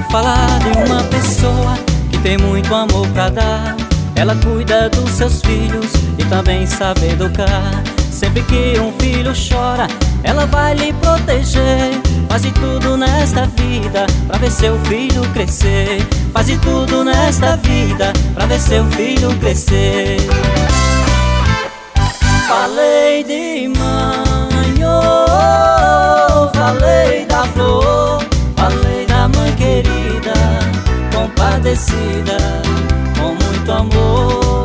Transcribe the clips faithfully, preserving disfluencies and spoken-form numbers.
falar de uma pessoa que tem muito amor pra dar. Ela cuida dos seus filhos e também sabe educar. Sempre que um filho chora, ela vai lhe proteger. Faz de tudo nesta vida pra ver seu filho crescer. Faz de tudo nesta vida pra ver seu filho crescer. Falei de mãe, oh, falei da flor, falei da mãe querida, compadecida, com muito amor.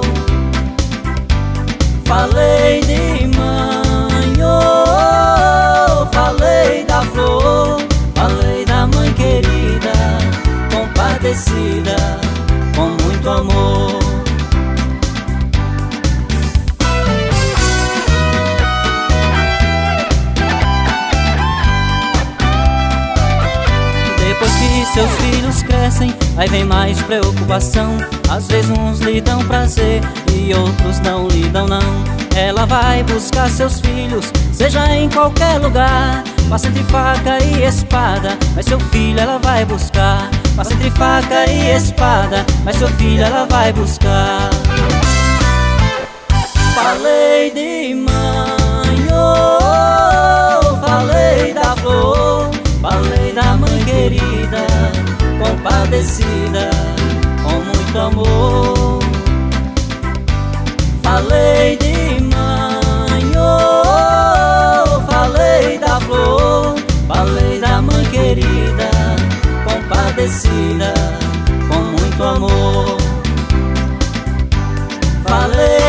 Falei de mãe, oh, falei da flor, falei da mãe querida, compadecida, com muito amor. Depois que seus filhos crescem, aí vem mais preocupação. Às vezes uns lhe dão prazer e outros não lhe dão não. Ela vai buscar seus filhos, seja em qualquer lugar. Passa entre faca e espada, mas seu filho ela vai buscar. Passa entre faca e espada, mas seu filho ela vai buscar. Falei de mãe, oh, falei da flor, falei da mãe querida, compadecida, com muito amor. Falei de mãe, oh, falei da flor, falei da mãe querida, compadecida, com muito amor. Falei